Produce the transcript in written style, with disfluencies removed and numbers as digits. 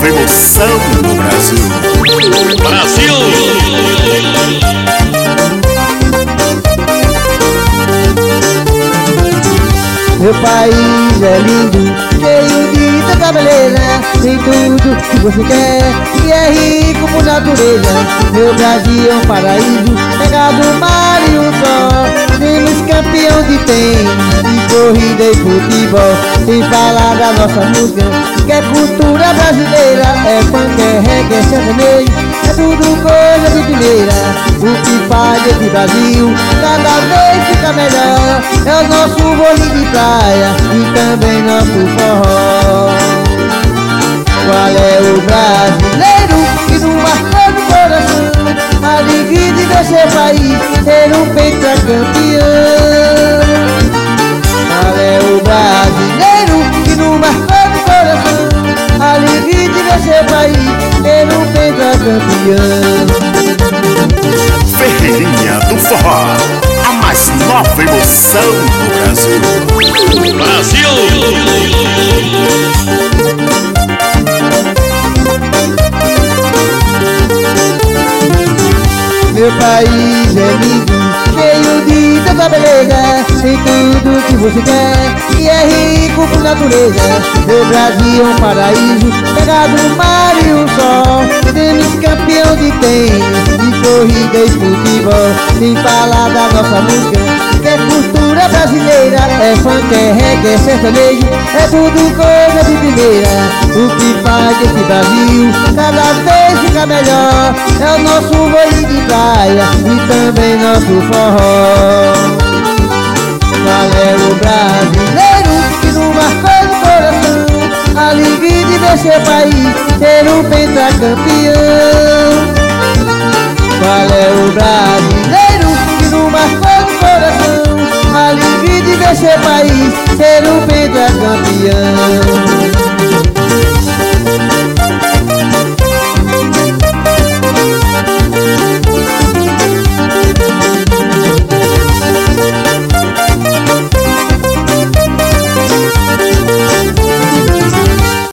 nova emoção no Brasil. Brasil! Meu país é lindo, cheio de tanta beleza. Tem tudo que você quer e é rico por natureza. Meu Brasil é um paraíso, regado do mar e um sol. Temos campeão de tênis, de corrida e futebol. Sem falar da nossa música, que é cultura brasileira. É funk, é reggae, é sertanejo, é tudo coisa de primeira. O que faz esse Brasil cada vez fica melhor é o nosso bolinho de praia e também nosso forró. Qual é o brasileiro que não marcou no coração a alegria de ver seu país ser um pentacampeão? Qual é o brasileiro que não marcou no coração a alegria de ver seu país ser um pentacampeão? Ferreirinha do Forró, a mais nova emoção do Brasil. Brasil! Meu país é lindo, cheio de tanta beleza. Tem tudo que você quer e é rico por natureza. Meu Brasil é um paraíso, regado no mar e um sol. Temos campeão de tênis, de corrida e futebol. Sem falar da nossa música, que é cultura brasileira. É funk, é reggae, é sertanejo, é tudo coisa de primeira. O que faz esse Brasil cada vez fica melhor é o nosso bolinho de praia e também nosso forró. Qual é o brasileiro que não marcou no coração a alegria de ver seu país ser um pentacampeão? Qual é o brasileiro que não marcou no coração a alegria de ver seu país ser um pentacampeão?